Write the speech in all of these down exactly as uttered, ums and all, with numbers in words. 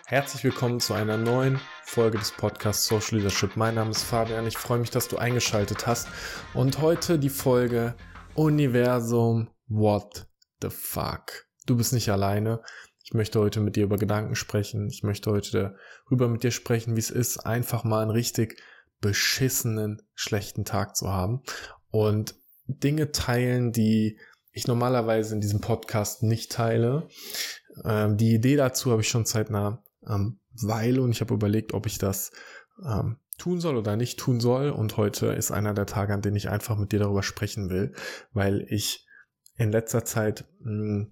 Herzlich willkommen zu einer neuen Folge des Podcasts Social Leadership. Mein Name ist Fabian, ich freue mich, dass du eingeschaltet hast. Und heute die Folge Universum, what the fuck? Du bist nicht alleine. Ich möchte heute mit dir über Gedanken sprechen. Ich möchte heute darüber mit dir sprechen, wie es ist, einfach mal einen richtig beschissenen, schlechten Tag zu haben. Und Dinge teilen, die ich normalerweise in diesem Podcast nicht teile. Ähm, die Idee dazu habe ich schon seit einer ähm, Weile und ich habe überlegt, ob ich das ähm, tun soll oder nicht tun soll. Und heute ist einer der Tage, an denen ich einfach mit dir darüber sprechen will, weil ich in letzter Zeit, mh,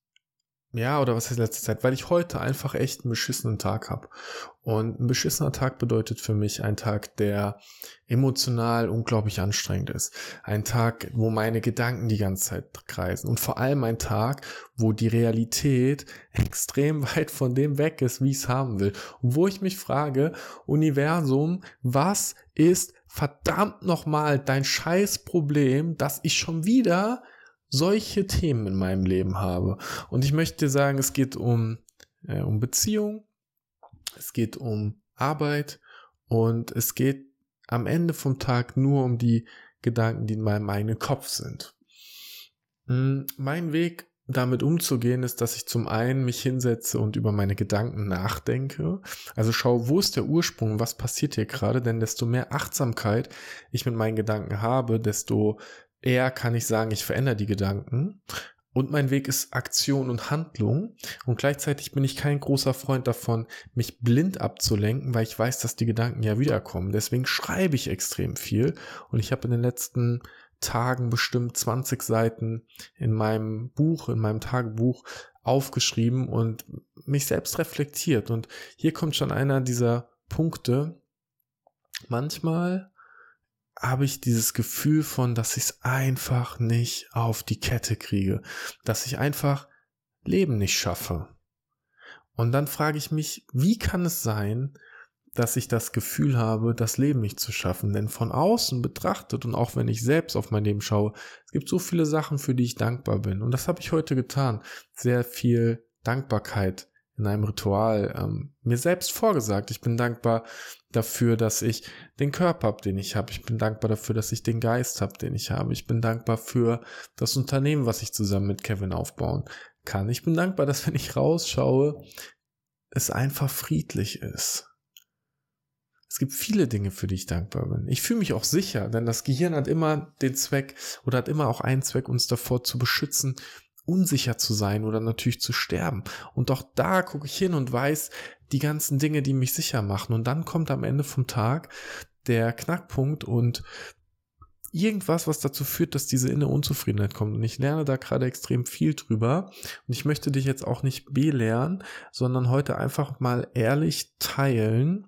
ja, oder was heißt letzte Zeit, weil ich heute einfach echt einen beschissenen Tag habe. Und ein beschissener Tag bedeutet für mich ein Tag, der emotional unglaublich anstrengend ist. Ein Tag, wo meine Gedanken die ganze Zeit kreisen. Und vor allem ein Tag, wo die Realität extrem weit von dem weg ist, wie ich es haben will. Und wo ich mich frage, Universum, was ist verdammt nochmal dein Scheißproblem, dass ich schon wieder solche Themen in meinem Leben habe? Und ich möchte dir sagen, es geht um, äh, um Beziehung, es geht um Arbeit und es geht am Ende vom Tag nur um die Gedanken, die in meinem eigenen Kopf sind. Mhm, mein Weg, damit umzugehen, ist, dass ich zum einen mich hinsetze und über meine Gedanken nachdenke. Also schau, wo ist der Ursprung, was passiert hier gerade, denn desto mehr Achtsamkeit ich mit meinen Gedanken habe, desto eher kann ich sagen, ich verändere die Gedanken. Und mein Weg ist Aktion und Handlung. Und gleichzeitig bin ich kein großer Freund davon, mich blind abzulenken, weil ich weiß, dass die Gedanken ja wiederkommen. Deswegen schreibe ich extrem viel. Und ich habe in den letzten Tagen bestimmt zwanzig Seiten in meinem Buch, in meinem Tagebuch aufgeschrieben und mich selbst reflektiert. Und hier kommt schon einer dieser Punkte. Manchmal habe ich dieses Gefühl von, dass ich es einfach nicht auf die Kette kriege, dass ich einfach Leben nicht schaffe. Und dann frage ich mich, wie kann es sein, dass ich das Gefühl habe, das Leben nicht zu schaffen? Denn von außen betrachtet und auch wenn ich selbst auf mein Leben schaue, es gibt so viele Sachen, für die ich dankbar bin. Und das habe ich heute getan. Sehr viel Dankbarkeit in einem Ritual ähm, mir selbst vorgesagt. Ich bin dankbar dafür, dass ich den Körper habe, den ich habe. Ich bin dankbar dafür, dass ich den Geist habe, den ich habe. Ich bin dankbar für das Unternehmen, was ich zusammen mit Kevin aufbauen kann. Ich bin dankbar, dass wenn ich rausschaue, es einfach friedlich ist. Es gibt viele Dinge, für die ich dankbar bin. Ich fühle mich auch sicher, denn das Gehirn hat immer den Zweck oder hat immer auch einen Zweck, uns davor zu beschützen, unsicher zu sein oder natürlich zu sterben. Und auch da gucke ich hin und weiß die ganzen Dinge, die mich sicher machen. Und dann kommt am Ende vom Tag der Knackpunkt und irgendwas, was dazu führt, dass diese innere Unzufriedenheit kommt. Und ich lerne da gerade extrem viel drüber. Und ich möchte dich jetzt auch nicht belehren, sondern heute einfach mal ehrlich teilen,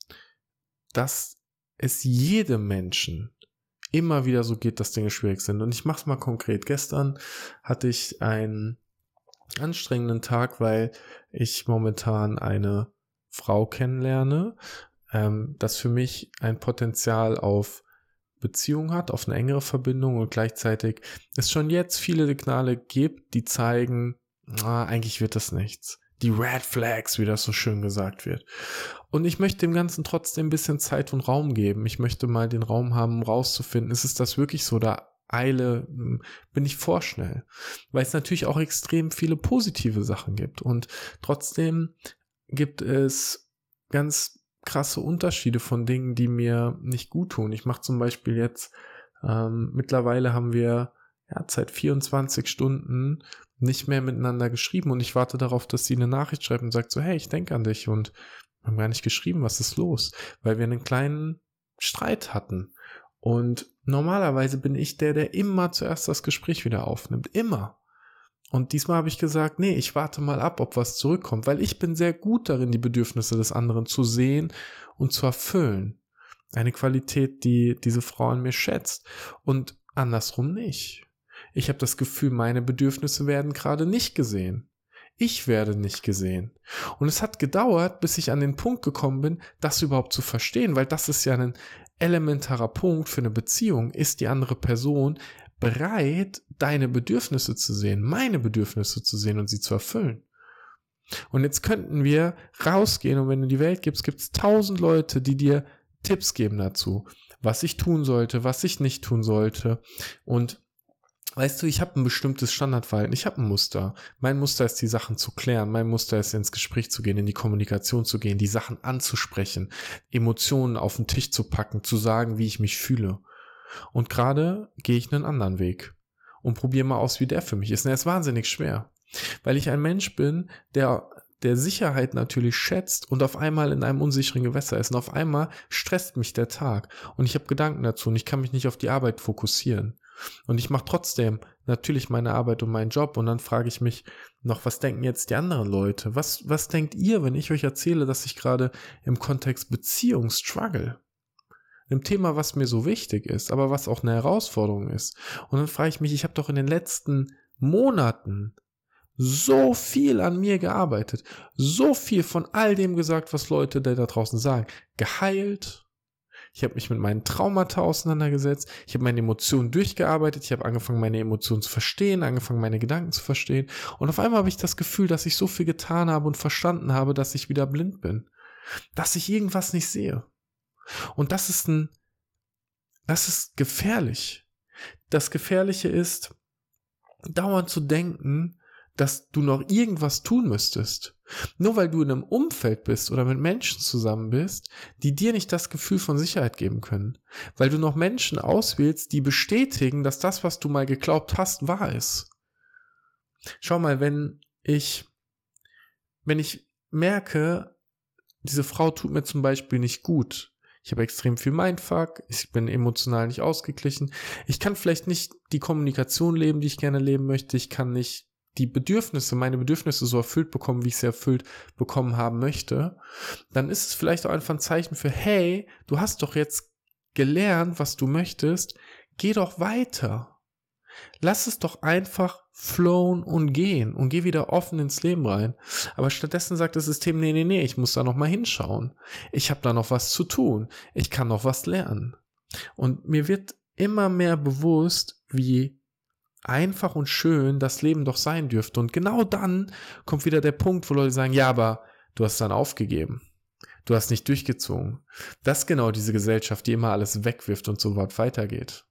dass es jedem Menschen immer wieder so geht, dass Dinge schwierig sind. Und ich mache es mal konkret. Gestern hatte ich einen anstrengenden Tag, weil ich momentan eine Frau kennenlerne, ähm, das für mich ein Potenzial auf Beziehung hat, auf eine engere Verbindung und gleichzeitig es schon jetzt viele Signale gibt, die zeigen, ah, eigentlich wird das nichts. Die Red Flags, wie das so schön gesagt wird. Und ich möchte dem Ganzen trotzdem ein bisschen Zeit und Raum geben. Ich möchte mal den Raum haben, um rauszufinden, ist es das wirklich so, da eile, bin ich vorschnell. Weil es natürlich auch extrem viele positive Sachen gibt. Und trotzdem gibt es ganz krasse Unterschiede von Dingen, die mir nicht gut tun. Ich mache zum Beispiel jetzt, ähm, mittlerweile haben wir ja, seit vierundzwanzig Stunden nicht mehr miteinander geschrieben und ich warte darauf, dass sie eine Nachricht schreibt und sagt so, hey, ich denke an dich und wir haben gar nicht geschrieben, was ist los? Weil wir einen kleinen Streit hatten und normalerweise bin ich der, der immer zuerst das Gespräch wieder aufnimmt, immer. Und diesmal habe ich gesagt, nee, ich warte mal ab, ob was zurückkommt, weil ich bin sehr gut darin, die Bedürfnisse des anderen zu sehen und zu erfüllen. Eine Qualität, die diese Frau an mir schätzt und andersrum nicht. Ich habe das Gefühl, meine Bedürfnisse werden gerade nicht gesehen. Ich werde nicht gesehen. Und es hat gedauert, bis ich an den Punkt gekommen bin, das überhaupt zu verstehen, weil das ist ja ein elementarer Punkt für eine Beziehung. Ist die andere Person bereit, deine Bedürfnisse zu sehen, meine Bedürfnisse zu sehen und sie zu erfüllen? Und jetzt könnten wir rausgehen und wenn du in die Welt gibst, gibt es tausend Leute, die dir Tipps geben dazu, was ich tun sollte, was ich nicht tun sollte. Und weißt du, ich habe ein bestimmtes Standardverhalten, ich habe ein Muster. Mein Muster ist, die Sachen zu klären, mein Muster ist, ins Gespräch zu gehen, in die Kommunikation zu gehen, die Sachen anzusprechen, Emotionen auf den Tisch zu packen, zu sagen, wie ich mich fühle. Und gerade gehe ich einen anderen Weg und probiere mal aus, wie der für mich ist. Und er ist wahnsinnig schwer, weil ich ein Mensch bin, der der Sicherheit natürlich schätzt und auf einmal in einem unsicheren Gewässer ist. Und auf einmal stresst mich der Tag und ich habe Gedanken dazu und ich kann mich nicht auf die Arbeit fokussieren. Und ich mache trotzdem natürlich meine Arbeit und meinen Job und dann frage ich mich noch, was denken jetzt die anderen Leute? Was, was denkt ihr, wenn ich euch erzähle, dass ich gerade im Kontext Beziehung struggle? Ein Thema, was mir so wichtig ist, aber was auch eine Herausforderung ist. Und dann frage ich mich, ich habe doch in den letzten Monaten so viel an mir gearbeitet, so viel von all dem gesagt, was Leute da draußen sagen, geheilt. Ich habe mich mit meinen Traumata auseinandergesetzt, ich habe meine Emotionen durchgearbeitet, ich habe angefangen, meine Emotionen zu verstehen, angefangen, meine Gedanken zu verstehen und auf einmal habe ich das Gefühl, dass ich so viel getan habe und verstanden habe, dass ich wieder blind bin, dass ich irgendwas nicht sehe. Und das ist ein, das ist gefährlich. Das Gefährliche ist, dauernd zu denken, dass du noch irgendwas tun müsstest. Nur weil du in einem Umfeld bist oder mit Menschen zusammen bist, die dir nicht das Gefühl von Sicherheit geben können. Weil du noch Menschen auswählst, die bestätigen, dass das, was du mal geglaubt hast, wahr ist. Schau mal, wenn ich, wenn ich merke, diese Frau tut mir zum Beispiel nicht gut, ich habe extrem viel Mindfuck, ich bin emotional nicht ausgeglichen, ich kann vielleicht nicht die Kommunikation leben, die ich gerne leben möchte, ich kann nicht die Bedürfnisse, meine Bedürfnisse so erfüllt bekommen, wie ich sie erfüllt bekommen haben möchte, dann ist es vielleicht auch einfach ein Zeichen für, hey, du hast doch jetzt gelernt, was du möchtest, geh doch weiter. Lass es doch einfach flowen und gehen und geh wieder offen ins Leben rein. Aber stattdessen sagt das System, nee, nee, nee, ich muss da noch mal hinschauen. Ich habe da noch was zu tun. Ich kann noch was lernen. Und mir wird immer mehr bewusst, wie einfach und schön das Leben doch sein dürfte. Und genau dann kommt wieder der Punkt, wo Leute sagen, ja, aber du hast dann aufgegeben. Du hast nicht durchgezogen. Das ist genau diese Gesellschaft, die immer alles wegwirft und so weit weitergeht.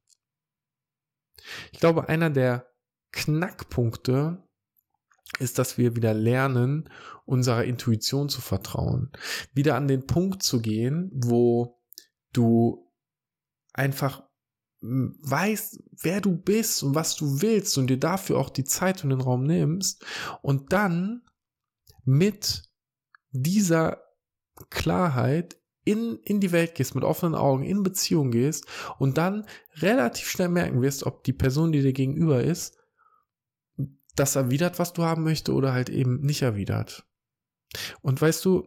Ich glaube, einer der Knackpunkte ist, dass wir wieder lernen, unserer Intuition zu vertrauen. Wieder an den Punkt zu gehen, wo du einfach weißt, wer du bist und was du willst und dir dafür auch die Zeit und den Raum nimmst und dann mit dieser Klarheit in, in die Welt gehst, mit offenen Augen, in Beziehung gehst und dann relativ schnell merken wirst, ob die Person, die dir gegenüber ist, das erwidert, was du haben möchtest oder halt eben nicht erwidert. Und weißt du,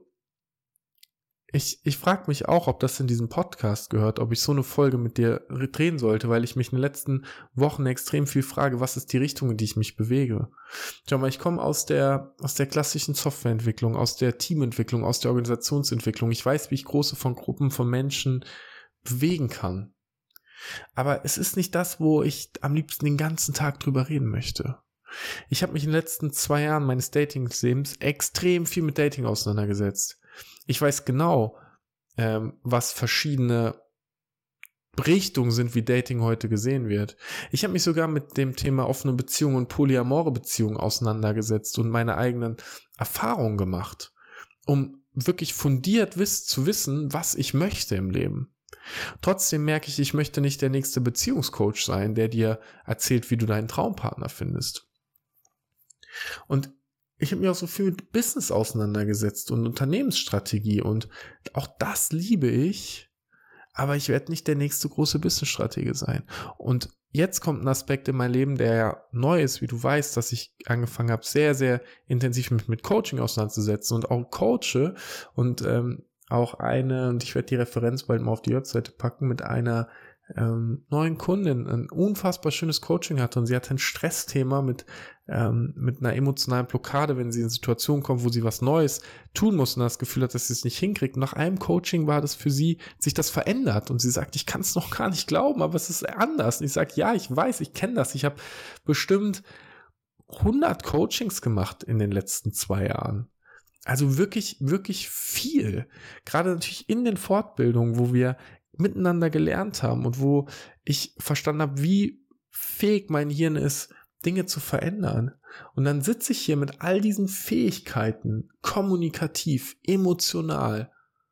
Ich, ich frage mich auch, ob das in diesem Podcast gehört, ob ich so eine Folge mit dir drehen sollte, weil ich mich in den letzten Wochen extrem viel frage, was ist die Richtung, in die ich mich bewege. Schau mal, ich komme aus der, aus der klassischen Softwareentwicklung, aus der Teamentwicklung, aus der Organisationsentwicklung. Ich weiß, wie ich große von Gruppen von Menschen bewegen kann. Aber es ist nicht das, wo ich am liebsten den ganzen Tag drüber reden möchte. Ich habe mich in den letzten zwei Jahren meines Dating-Lebens extrem viel mit Dating auseinandergesetzt. Ich weiß genau, ähm, was verschiedene Richtungen sind, wie Dating heute gesehen wird. Ich habe mich sogar mit dem Thema offene Beziehungen und polyamore Beziehungen auseinandergesetzt und meine eigenen Erfahrungen gemacht, um wirklich fundiert wiss, zu wissen, was ich möchte im Leben. Trotzdem merke ich, ich möchte nicht der nächste Beziehungscoach sein, der dir erzählt, wie du deinen Traumpartner findest. Und ich habe mich auch so viel mit Business auseinandergesetzt und Unternehmensstrategie und auch das liebe ich, aber ich werde nicht der nächste große Businessstratege sein. Und jetzt kommt ein Aspekt in mein Leben, der ja neu ist, wie du weißt, dass ich angefangen habe, sehr, sehr intensiv mich mit Coaching auseinanderzusetzen und auch coache und ähm, auch eine, und ich werde die Referenz bald mal auf die Webseite packen, mit einer ähm, neuen Kundin ein unfassbar schönes Coaching hatte und sie hatte ein Stressthema mit ähm, mit einer emotionalen Blockade, wenn sie in Situationen kommt, wo sie was Neues tun muss und das Gefühl hat, dass sie es nicht hinkriegt. Und nach einem Coaching war das für sie, sich das verändert und sie sagt, ich kann es noch gar nicht glauben, aber es ist anders. Und ich sage, ja, ich weiß, ich kenne das. Ich habe bestimmt hundert Coachings gemacht in den letzten zwei Jahren. Also wirklich, wirklich viel. Gerade natürlich in den Fortbildungen, wo wir miteinander gelernt haben und wo ich verstanden habe, wie fähig mein Hirn ist, Dinge zu verändern. Und dann sitze ich hier mit all diesen Fähigkeiten, kommunikativ, emotional,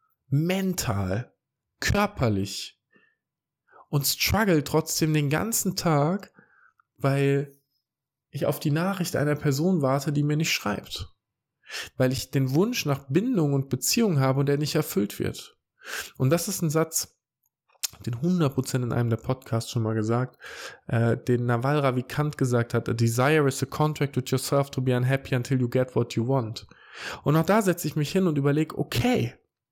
mental, körperlich und struggle trotzdem den ganzen Tag, weil ich auf die Nachricht einer Person warte, die mir nicht schreibt. Weil ich den Wunsch nach Bindung und Beziehung habe und der nicht erfüllt wird. Und das ist ein Satz, den hundert Prozent in einem der Podcasts schon mal gesagt, äh, den Naval Ravikant gesagt hat: A desire is a contract with yourself to be unhappy until you get what you want. Und auch da setze ich mich hin und überlege, okay,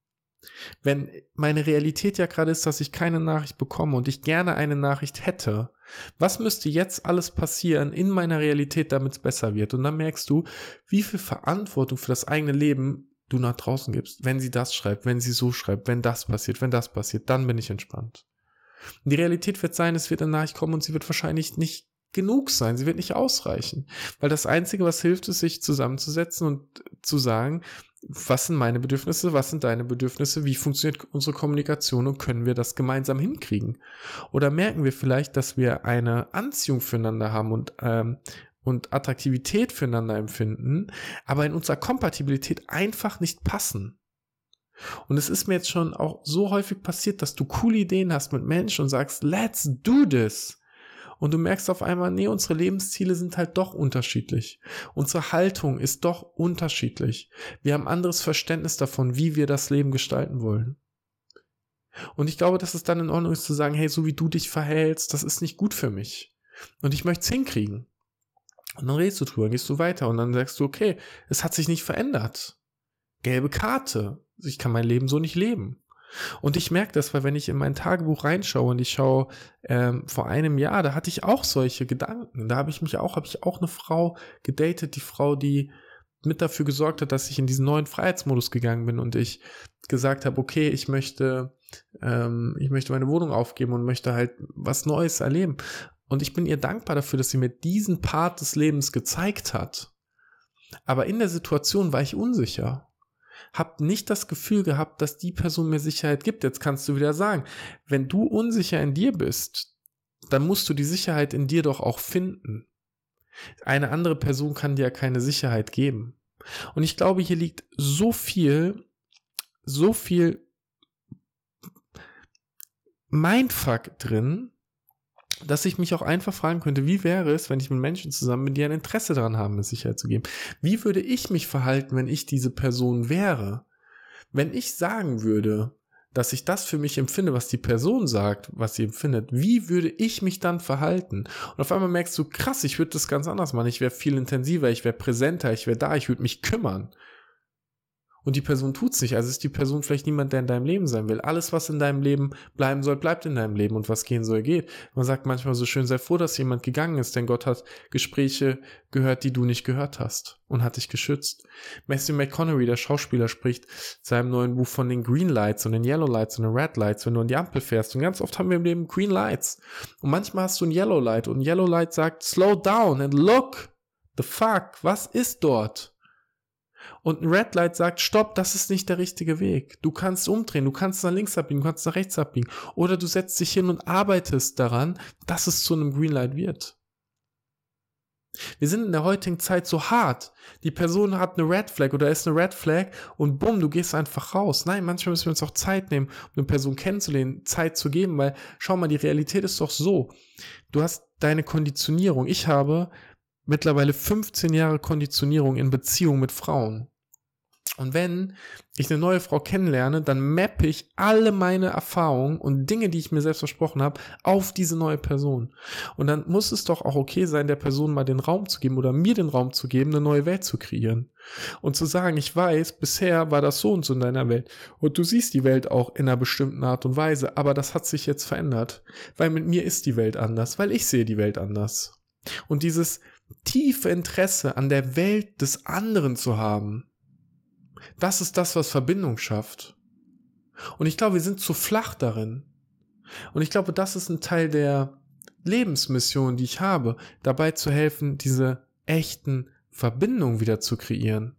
wenn meine Realität ja gerade ist, dass ich keine Nachricht bekomme und ich gerne eine Nachricht hätte, was müsste jetzt alles passieren in meiner Realität, damit es besser wird? Und dann merkst du, wie viel Verantwortung für das eigene Leben du nach draußen gibst. Wenn sie das schreibt, wenn sie so schreibt, wenn das passiert, wenn das passiert, dann bin ich entspannt. Und die Realität wird sein, es wird eine Nachricht kommen und sie wird wahrscheinlich nicht genug sein, sie wird nicht ausreichen. Weil das Einzige, was hilft, ist, sich zusammenzusetzen und zu sagen, was sind meine Bedürfnisse, was sind deine Bedürfnisse, wie funktioniert unsere Kommunikation und können wir das gemeinsam hinkriegen? Oder merken wir vielleicht, dass wir eine Anziehung füreinander haben und, ähm, und Attraktivität füreinander empfinden, aber in unserer Kompatibilität einfach nicht passen. Und es ist mir jetzt schon auch so häufig passiert, dass du coole Ideen hast mit Menschen und sagst, let's do this. Und du merkst auf einmal, nee, unsere Lebensziele sind halt doch unterschiedlich. Unsere Haltung ist doch unterschiedlich. Wir haben ein anderes Verständnis davon, wie wir das Leben gestalten wollen. Und ich glaube, dass es dann in Ordnung ist zu sagen, hey, so wie du dich verhältst, das ist nicht gut für mich. Und ich möchte es hinkriegen. Und dann redest du drüber, gehst du weiter und dann sagst du, okay, es hat sich nicht verändert. Gelbe Karte. Ich kann mein Leben so nicht leben. Und ich merke das, weil wenn ich in mein Tagebuch reinschaue und ich schaue ähm, vor einem Jahr, da hatte ich auch solche Gedanken. Da habe ich mich auch, habe ich auch eine Frau gedatet, die Frau, die mit dafür gesorgt hat, dass ich in diesen neuen Freiheitsmodus gegangen bin und ich gesagt habe, okay, ich möchte, ähm, ich möchte meine Wohnung aufgeben und möchte halt was Neues erleben. Und ich bin ihr dankbar dafür, dass sie mir diesen Part des Lebens gezeigt hat. Aber in der Situation war ich unsicher. Hab nicht das Gefühl gehabt, dass die Person mir Sicherheit gibt. Jetzt kannst du wieder sagen, wenn du unsicher in dir bist, dann musst du die Sicherheit in dir doch auch finden. Eine andere Person kann dir ja keine Sicherheit geben. Und ich glaube, hier liegt so viel, so viel Mindfuck drin, dass ich mich auch einfach fragen könnte, wie wäre es, wenn ich mit Menschen zusammen bin, die ein Interesse daran haben, mir Sicherheit zu geben? Wie würde ich mich verhalten, wenn ich diese Person wäre? Wenn ich sagen würde, dass ich das für mich empfinde, was die Person sagt, was sie empfindet, wie würde ich mich dann verhalten? Und auf einmal merkst du, krass, ich würde das ganz anders machen. Ich wäre viel intensiver, ich wäre präsenter, ich wäre da, ich würde mich kümmern. Und die Person tut's nicht, also ist die Person vielleicht niemand, der in deinem Leben sein will. Alles, was in deinem Leben bleiben soll, bleibt in deinem Leben und was gehen soll, geht. Man sagt manchmal so schön, sei froh, dass jemand gegangen ist, denn Gott hat Gespräche gehört, die du nicht gehört hast und hat dich geschützt. Matthew McConaughey, der Schauspieler, spricht in seinem neuen Buch von den Green Lights und den Yellow Lights und den Red Lights, wenn du an die Ampel fährst. Und ganz oft haben wir im Leben Green Lights. Und manchmal hast du ein Yellow Light und ein Yellow Light sagt, slow down and look. The fuck, was ist dort? Und ein Red Light sagt, stopp, das ist nicht der richtige Weg. Du kannst umdrehen, du kannst nach links abbiegen, du kannst nach rechts abbiegen. Oder du setzt dich hin und arbeitest daran, dass es zu einem Green Light wird. Wir sind in der heutigen Zeit so hart. Die Person hat eine Red Flag oder ist eine Red Flag und bumm, du gehst einfach raus. Nein, manchmal müssen wir uns auch Zeit nehmen, um eine Person kennenzulernen, Zeit zu geben, weil, schau mal, die Realität ist doch so. Du hast deine Konditionierung. Ich habe mittlerweile fünfzehn Jahre Konditionierung in Beziehung mit Frauen. Und wenn ich eine neue Frau kennenlerne, dann mappe ich alle meine Erfahrungen und Dinge, die ich mir selbst versprochen habe, auf diese neue Person. Und dann muss es doch auch okay sein, der Person mal den Raum zu geben oder mir den Raum zu geben, eine neue Welt zu kreieren. Und zu sagen, ich weiß, bisher war das so und so in deiner Welt. Und du siehst die Welt auch in einer bestimmten Art und Weise, aber das hat sich jetzt verändert. Weil mit mir ist die Welt anders, weil ich sehe die Welt anders. Und dieses tiefe Interesse an der Welt des anderen zu haben, das ist das, was Verbindung schafft. Und ich glaube, wir sind zu flach darin. Und ich glaube, das ist ein Teil der Lebensmission, die ich habe, dabei zu helfen, diese echten Verbindungen wieder zu kreieren.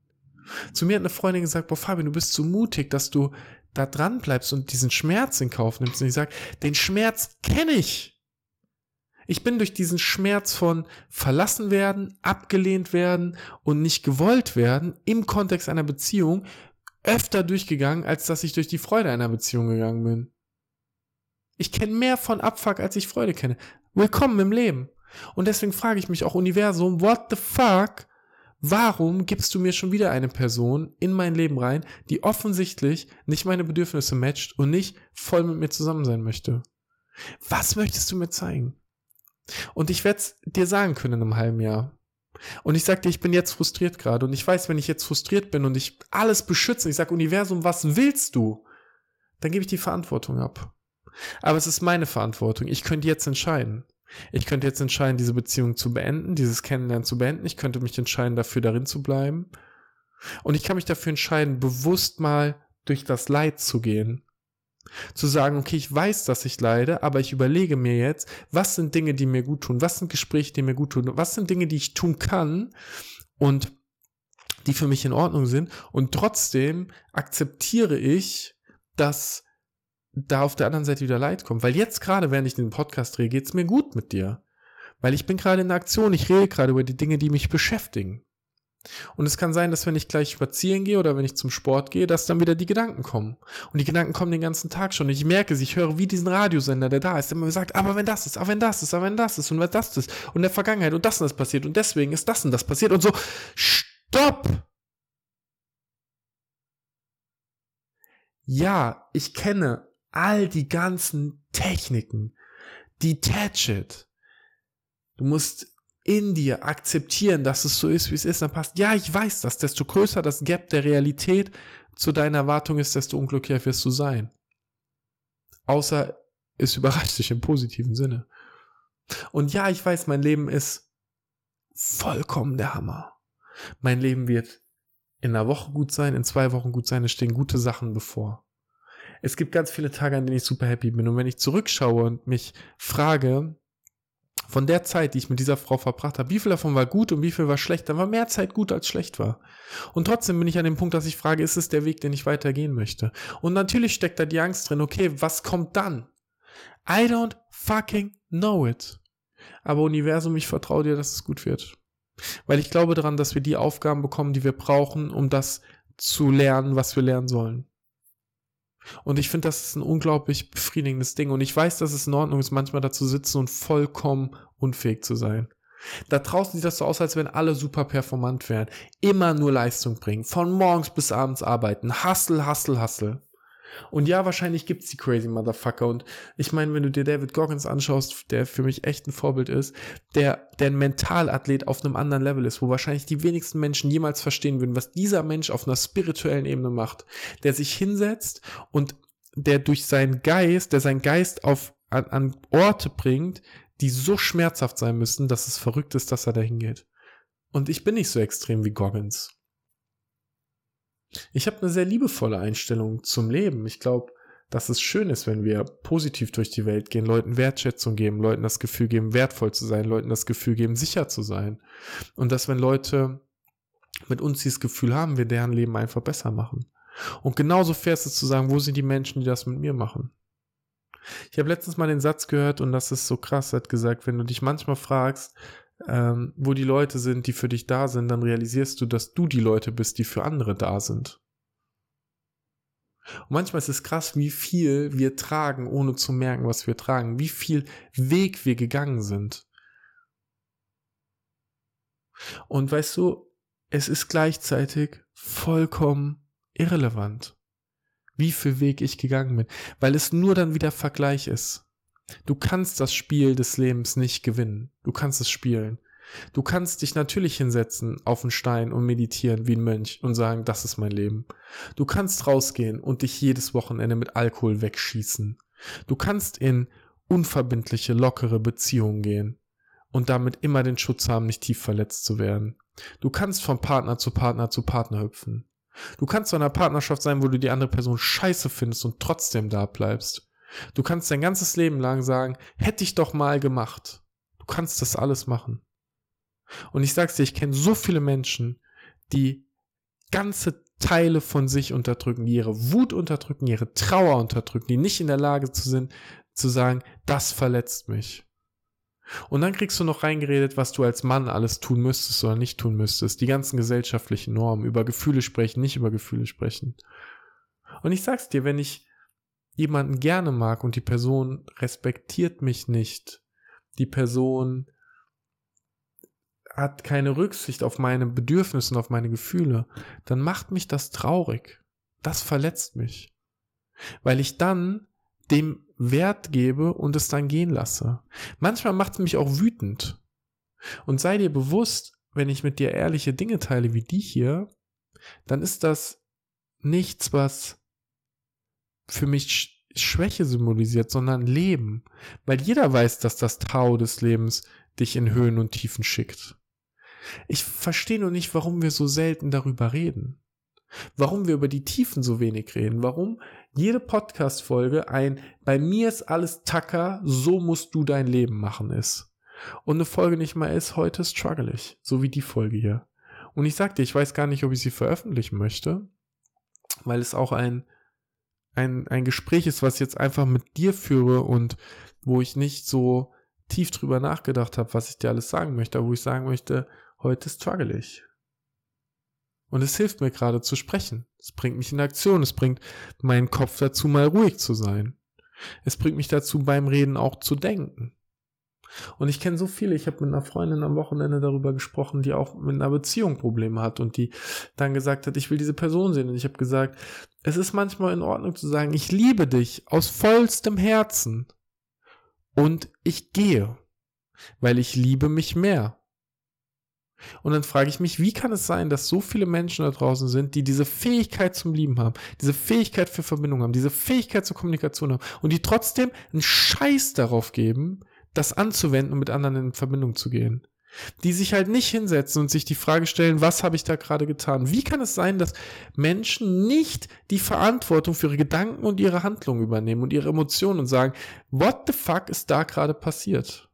Zu mir hat eine Freundin gesagt, boah Fabian, du bist so mutig, dass du da dran bleibst und diesen Schmerz in Kauf nimmst. Und ich sage, den Schmerz kenne ich. Ich bin durch diesen Schmerz von verlassen werden, abgelehnt werden und nicht gewollt werden im Kontext einer Beziehung öfter durchgegangen, als dass ich durch die Freude einer Beziehung gegangen bin. Ich kenne mehr von Abfuck, als ich Freude kenne. Willkommen im Leben. Und deswegen frage ich mich auch, Universum, what the fuck? Warum gibst du mir schon wieder eine Person in mein Leben rein, die offensichtlich nicht meine Bedürfnisse matcht und nicht voll mit mir zusammen sein möchte? Was möchtest du mir zeigen? Und ich werde es dir sagen können in einem halben Jahr. Und ich sage dir, ich bin jetzt frustriert gerade. Und ich weiß, wenn ich jetzt frustriert bin und ich alles beschütze, ich sage, Universum, was willst du? Dann gebe ich die Verantwortung ab. Aber es ist meine Verantwortung. Ich könnte jetzt entscheiden. Ich könnte jetzt entscheiden, diese Beziehung zu beenden, dieses Kennenlernen zu beenden. Ich könnte mich entscheiden, dafür darin zu bleiben. Und ich kann mich dafür entscheiden, bewusst mal durch das Leid zu gehen. Zu sagen, okay, ich weiß, dass ich leide, aber ich überlege mir jetzt, was sind Dinge, die mir gut tun? Was sind Gespräche, die mir gut tun? Was sind Dinge, die ich tun kann und die für mich in Ordnung sind? Und trotzdem akzeptiere ich, dass da auf der anderen Seite wieder Leid kommt. Weil jetzt gerade, während ich den Podcast drehe, geht es mir gut mit dir. Weil ich bin gerade in der Aktion, ich rede gerade über die Dinge, die mich beschäftigen. Und es kann sein, dass wenn ich gleich spazieren gehe oder wenn ich zum Sport gehe, dass dann wieder die Gedanken kommen. Und die Gedanken kommen den ganzen Tag schon. Und ich merke sie, ich höre wie diesen Radiosender, der da ist, der mir sagt, aber wenn das ist, aber wenn das ist, aber wenn das ist und wenn das ist und in der Vergangenheit und das und das passiert und deswegen ist das und das passiert und so. Stopp! Ja, ich kenne all die ganzen Techniken. Detach it. Du musst in dir akzeptieren, dass es so ist, wie es ist, dann passt. Ja, ich weiß das. Desto größer das Gap der Realität zu deiner Erwartung ist, desto unglücklicher wirst du sein. Außer es überrascht dich im positiven Sinne. Und ja, ich weiß, mein Leben ist vollkommen der Hammer. Mein Leben wird in einer Woche gut sein, in zwei Wochen gut sein, es stehen gute Sachen bevor. Es gibt ganz viele Tage, an denen ich super happy bin. Und wenn ich zurückschaue und mich frage, von der Zeit, die ich mit dieser Frau verbracht habe, wie viel davon war gut und wie viel war schlecht, dann war mehr Zeit gut als schlecht war. Und trotzdem bin ich an dem Punkt, dass ich frage, ist es der Weg, den ich weitergehen möchte? Und natürlich steckt da die Angst drin, okay, was kommt dann? I don't fucking know it. Aber Universum, ich vertraue dir, dass es gut wird. Weil ich glaube daran, dass wir die Aufgaben bekommen, die wir brauchen, um das zu lernen, was wir lernen sollen. Und ich finde, das ist ein unglaublich befriedigendes Ding. Und ich weiß, dass es in Ordnung ist, manchmal da zu sitzen und vollkommen unfähig zu sein. Da draußen sieht das so aus, als wenn alle super performant wären. Immer nur Leistung bringen. Von morgens bis abends arbeiten. Hustle, hustle, hustle. Und ja, wahrscheinlich gibt's die crazy Motherfucker. Und ich meine, wenn du dir David Goggins anschaust, der für mich echt ein Vorbild ist, der, der ein Mentalathlet auf einem anderen Level ist, wo wahrscheinlich die wenigsten Menschen jemals verstehen würden, was dieser Mensch auf einer spirituellen Ebene macht, der sich hinsetzt und der durch seinen Geist, der seinen Geist auf, an, an Orte bringt, die so schmerzhaft sein müssen, dass es verrückt ist, dass er da hingeht. Und ich bin nicht so extrem wie Goggins. Ich habe eine sehr liebevolle Einstellung zum Leben. Ich glaube, dass es schön ist, wenn wir positiv durch die Welt gehen, Leuten Wertschätzung geben, Leuten das Gefühl geben, wertvoll zu sein, Leuten das Gefühl geben, sicher zu sein. Und dass, wenn Leute mit uns dieses Gefühl haben, wir deren Leben einfach besser machen. Und genauso fair ist es zu sagen, wo sind die Menschen, die das mit mir machen? Ich habe letztens mal den Satz gehört und das ist so krass, hat gesagt, wenn du dich manchmal fragst, Ähm, wo die Leute sind, die für dich da sind, dann realisierst du, dass du die Leute bist, die für andere da sind. Und manchmal ist es krass, wie viel wir tragen, ohne zu merken, was wir tragen, wie viel Weg wir gegangen sind. Und weißt du, es ist gleichzeitig vollkommen irrelevant, wie viel Weg ich gegangen bin, weil es nur dann wieder Vergleich ist. Du kannst das Spiel des Lebens nicht gewinnen. Du kannst es spielen. Du kannst dich natürlich hinsetzen auf einen Stein und meditieren wie ein Mönch und sagen, das ist mein Leben. Du kannst rausgehen und dich jedes Wochenende mit Alkohol wegschießen. Du kannst in unverbindliche, lockere Beziehungen gehen und damit immer den Schutz haben, nicht tief verletzt zu werden. Du kannst von Partner zu Partner zu Partner hüpfen. Du kannst in einer Partnerschaft sein, wo du die andere Person scheiße findest und trotzdem da bleibst. Du kannst dein ganzes Leben lang sagen, hätte ich doch mal gemacht. Du kannst das alles machen. Und ich sag's dir, ich kenne so viele Menschen, die ganze Teile von sich unterdrücken, die ihre Wut unterdrücken, ihre Trauer unterdrücken, die nicht in der Lage zu sind, zu sagen, das verletzt mich. Und dann kriegst du noch reingeredet, was du als Mann alles tun müsstest oder nicht tun müsstest. Die ganzen gesellschaftlichen Normen, über Gefühle sprechen, nicht über Gefühle sprechen. Und ich sag's dir, wenn ich jemanden gerne mag und die Person respektiert mich nicht, die Person hat keine Rücksicht auf meine Bedürfnisse und auf meine Gefühle, dann macht mich das traurig. Das verletzt mich. Weil ich dann dem Wert gebe und es dann gehen lasse. Manchmal macht es mich auch wütend. Und sei dir bewusst, wenn ich mit dir ehrliche Dinge teile wie die hier, dann ist das nichts, was für mich Schwäche symbolisiert, sondern Leben. Weil jeder weiß, dass das Tau des Lebens dich in Höhen und Tiefen schickt. Ich verstehe nur nicht, warum wir so selten darüber reden. Warum wir über die Tiefen so wenig reden. Warum jede Podcast-Folge ein bei mir ist alles Tacker, so musst du dein Leben machen ist. Und eine Folge nicht mal ist, heute struggle ich. So wie die Folge hier. Und ich sag dir, ich weiß gar nicht, ob ich sie veröffentlichen möchte, weil es auch ein Ein, ein Gespräch ist, was ich jetzt einfach mit dir führe und wo ich nicht so tief drüber nachgedacht habe, was ich dir alles sagen möchte, aber wo ich sagen möchte, heute struggle ich. Und es hilft mir gerade zu sprechen. Es bringt mich in Aktion, es bringt meinen Kopf dazu, mal ruhig zu sein. Es bringt mich dazu, beim Reden auch zu denken. Und ich kenne so viele, ich habe mit einer Freundin am Wochenende darüber gesprochen, die auch mit einer Beziehung Probleme hat und die dann gesagt hat, ich will diese Person sehen. Und ich habe gesagt, es ist manchmal in Ordnung zu sagen, ich liebe dich aus vollstem Herzen und ich gehe, weil ich liebe mich mehr. Und dann frage ich mich, wie kann es sein, dass so viele Menschen da draußen sind, die diese Fähigkeit zum Lieben haben, diese Fähigkeit für Verbindung haben, diese Fähigkeit zur Kommunikation haben und die trotzdem einen Scheiß darauf geben, das anzuwenden und mit anderen in Verbindung zu gehen. Die sich halt nicht hinsetzen und sich die Frage stellen, was habe ich da gerade getan? Wie kann es sein, dass Menschen nicht die Verantwortung für ihre Gedanken und ihre Handlungen übernehmen und ihre Emotionen und sagen, what the fuck ist da gerade passiert?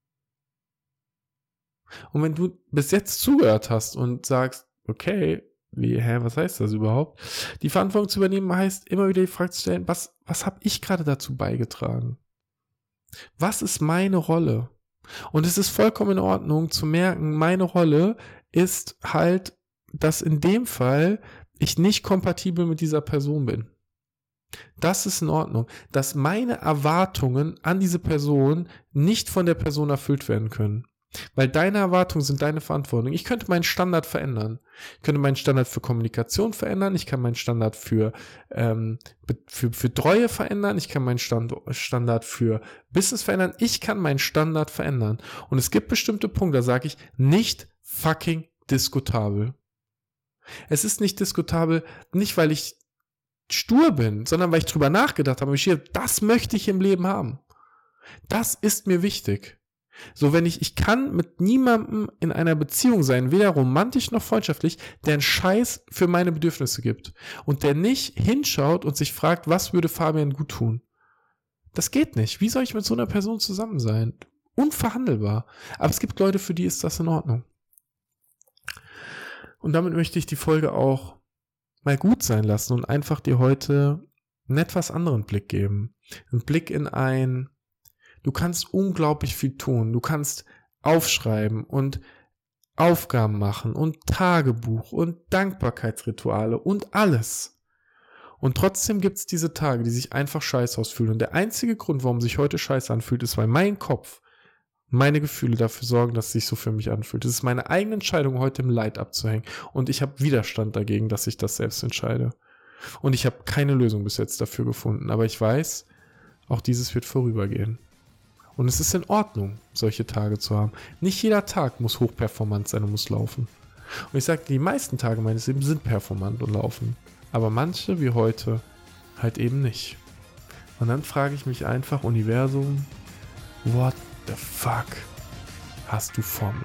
Und wenn du bis jetzt zugehört hast und sagst, okay, wie, hä, was heißt das überhaupt? Die Verantwortung zu übernehmen heißt, immer wieder die Frage zu stellen, was, was habe ich gerade dazu beigetragen? Was ist meine Rolle? Und es ist vollkommen in Ordnung zu merken, meine Rolle ist halt, dass in dem Fall ich nicht kompatibel mit dieser Person bin. Das ist in Ordnung, dass meine Erwartungen an diese Person nicht von der Person erfüllt werden können. Weil deine Erwartungen sind deine Verantwortung. Ich könnte meinen Standard verändern. Ich könnte meinen Standard für Kommunikation verändern. Ich kann meinen Standard für, ähm, für, für Treue verändern. Ich kann meinen Stand, Standard für Business verändern. Ich kann meinen Standard verändern. Und es gibt bestimmte Punkte, da sage ich, nicht fucking diskutabel. Es ist nicht diskutabel, nicht weil ich stur bin, sondern weil ich drüber nachgedacht habe. Das möchte ich im Leben haben. Das ist mir wichtig. So, wenn ich, ich kann mit niemandem in einer Beziehung sein, weder romantisch noch freundschaftlich, der einen Scheiß für meine Bedürfnisse gibt und der nicht hinschaut und sich fragt, was würde Fabian gut tun. Das geht nicht. Wie soll ich mit so einer Person zusammen sein? Unverhandelbar. Aber es gibt Leute, für die ist das in Ordnung. Und damit möchte ich die Folge auch mal gut sein lassen und einfach dir heute einen etwas anderen Blick geben. Einen Blick in ein Du kannst unglaublich viel tun. Du kannst aufschreiben und Aufgaben machen und Tagebuch und Dankbarkeitsrituale und alles. Und trotzdem gibt es diese Tage, die sich einfach scheiße ausfühlen. Und der einzige Grund, warum sich heute scheiße anfühlt, ist, weil mein Kopf, meine Gefühle dafür sorgen, dass es sich so für mich anfühlt. Es ist meine eigene Entscheidung, heute im Leid abzuhängen. Und ich habe Widerstand dagegen, dass ich das selbst entscheide. Und ich habe keine Lösung bis jetzt dafür gefunden. Aber ich weiß, auch dieses wird vorübergehen. Und es ist in Ordnung, solche Tage zu haben. Nicht jeder Tag muss hochperformant sein und muss laufen. Und ich sage, die meisten Tage meines Lebens sind performant und laufen. Aber manche, wie heute, halt eben nicht. Und dann frage ich mich einfach, Universum, what the fuck hast du vor mir?